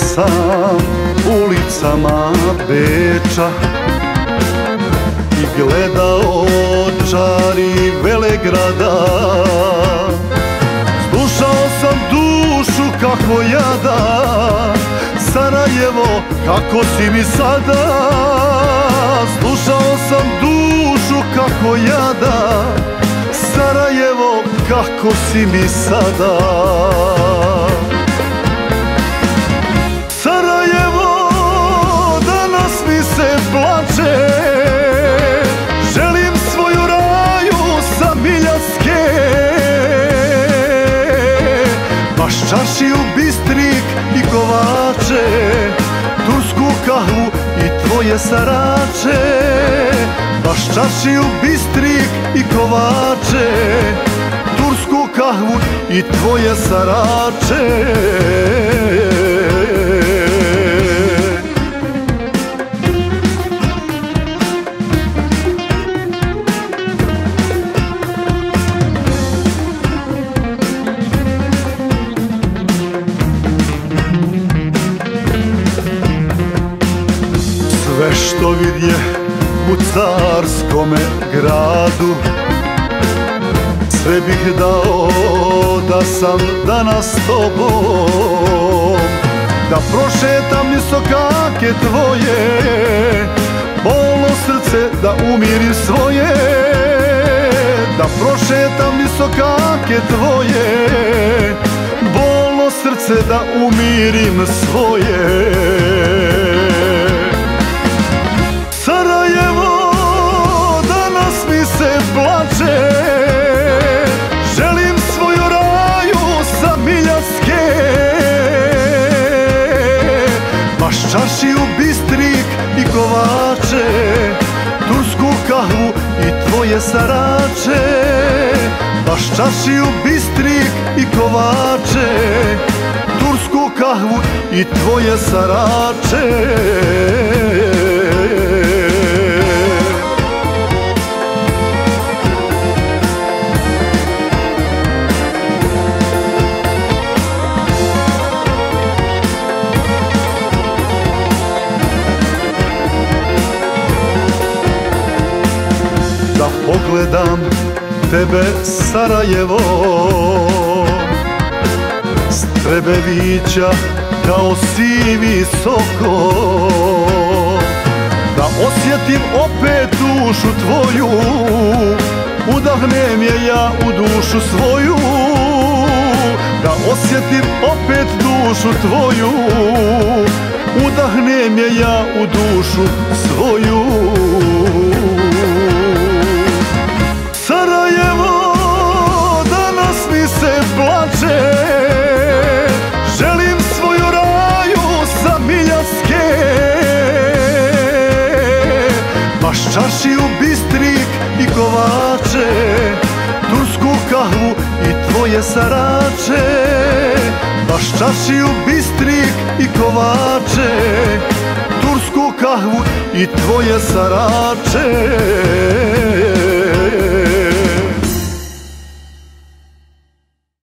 sam ulicama Beča i gledao čari Velegrada. Slušao sam dušu kako jada, Sarajevo kako si mi sada. Slušao sam dušu kako jada, Sarajevo kako si mi sada. Sarajevo, danas mi se plače, želim svoju raju sa Miljacke. Baš čaršiju, bistrik i kovače, tursku kahvu i tvoje sarače. Baš čaršiju, bistrik i kovače, tursku kahvu i tvoje sarače. Sve što vidje u carskome gradu, sve bih dao da sam danas s tobom, da prošetam visokake tvoje, bolno srce da umirim svoje. Da prošetam visokake tvoje, bolno srce da umirim svoje. Sarajevo, danas mi se plače, želim svoju raju sa Miljacke. Baš čaršiju, bistrik i kovače, tursku kahvu i tvoje sarače. Baš čaršiju, bistrik i kovače, tursku kahvu i tvoje sarače. Da pogledam tebe, Sarajevo, strebe vića kao sivi sokol. Da osjetim opet dušu tvoju, udahnem je ja u dušu svoju. Da osjetim opet dušu tvoju, udahnem je ja u dušu svoju. Sarajevo, danas mi se plače, želim svoju raju sa Miljacke. Baš čaršiju, bistrik i kovače, tursku kahvu i tvoje sarače. Baš čaršiju, bistrik i kovače, tursku kahvu i tvoje sarače.